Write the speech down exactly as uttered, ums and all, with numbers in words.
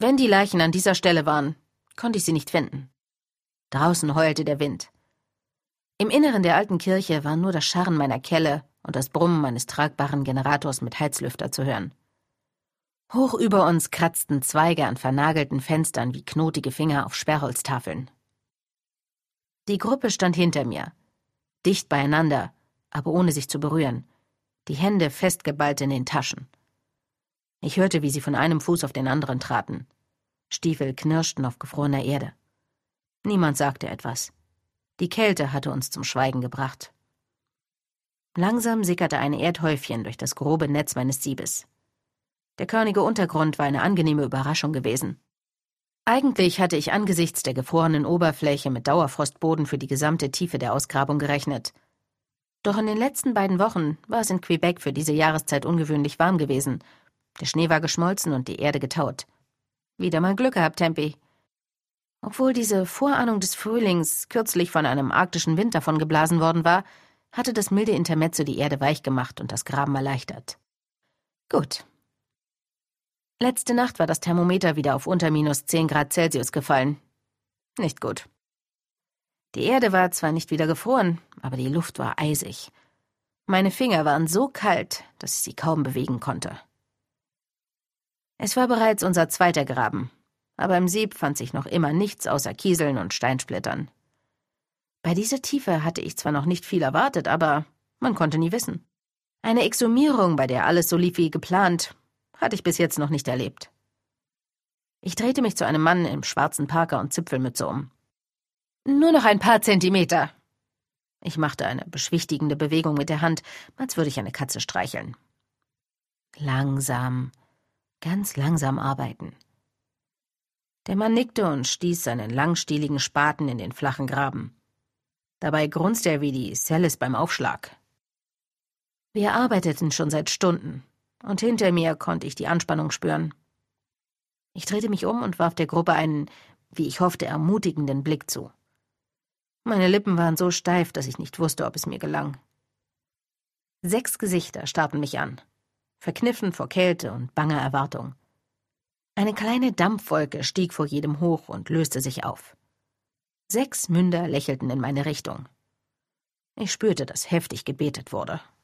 Wenn die Leichen an dieser Stelle waren, konnte ich sie nicht finden. Draußen heulte der Wind. Im Inneren der alten Kirche war nur das Scharren meiner Kelle und das Brummen meines tragbaren Generators mit Heizlüfter zu hören. Hoch über uns kratzten Zweige an vernagelten Fenstern wie knotige Finger auf Sperrholztafeln. Die Gruppe stand hinter mir, dicht beieinander, aber ohne sich zu berühren, die Hände festgeballt in den Taschen. Ich hörte, wie sie von einem Fuß auf den anderen traten. Stiefel knirschten auf gefrorener Erde. Niemand sagte etwas. Die Kälte hatte uns zum Schweigen gebracht. Langsam sickerte ein Erdhäufchen durch das grobe Netz meines Siebes. Der körnige Untergrund war eine angenehme Überraschung gewesen. Eigentlich hatte ich angesichts der gefrorenen Oberfläche mit Dauerfrostboden für die gesamte Tiefe der Ausgrabung gerechnet. Doch in den letzten beiden Wochen war es in Quebec für diese Jahreszeit ungewöhnlich warm gewesen. Der Schnee war geschmolzen und die Erde getaut. Wieder mal Glück gehabt, Tempi. Obwohl diese Vorahnung des Frühlings kürzlich von einem arktischen Wind davon geblasen worden war, hatte das milde Intermezzo die Erde weich gemacht und das Graben erleichtert. Gut. Letzte Nacht war das Thermometer wieder auf unter minus zehn Grad Celsius gefallen. Nicht gut. Die Erde war zwar nicht wieder gefroren, aber die Luft war eisig. Meine Finger waren so kalt, dass ich sie kaum bewegen konnte. Es war bereits unser zweiter Graben, aber im Sieb fand sich noch immer nichts außer Kieseln und Steinsplittern. Bei dieser Tiefe hatte ich zwar noch nicht viel erwartet, aber man konnte nie wissen. Eine Exhumierung, bei der alles so lief wie geplant, hatte ich bis jetzt noch nicht erlebt. Ich drehte mich zu einem Mann im schwarzen Parker und Zipfelmütze um. »Nur noch ein paar Zentimeter.« Ich machte eine beschwichtigende Bewegung mit der Hand, als würde ich eine Katze streicheln. Langsam, ganz langsam arbeiten. Der Mann nickte und stieß seinen langstieligen Spaten in den flachen Graben. Dabei grunzte er wie die Sellis beim Aufschlag. Wir arbeiteten schon seit Stunden, und hinter mir konnte ich die Anspannung spüren. Ich drehte mich um und warf der Gruppe einen, wie ich hoffte, ermutigenden Blick zu. Meine Lippen waren so steif, dass ich nicht wusste, ob es mir gelang. Sechs Gesichter starrten mich an, verkniffen vor Kälte und banger Erwartung. Eine kleine Dampfwolke stieg vor jedem hoch und löste sich auf. Sechs Münder lächelten in meine Richtung. Ich spürte, dass heftig gebetet wurde.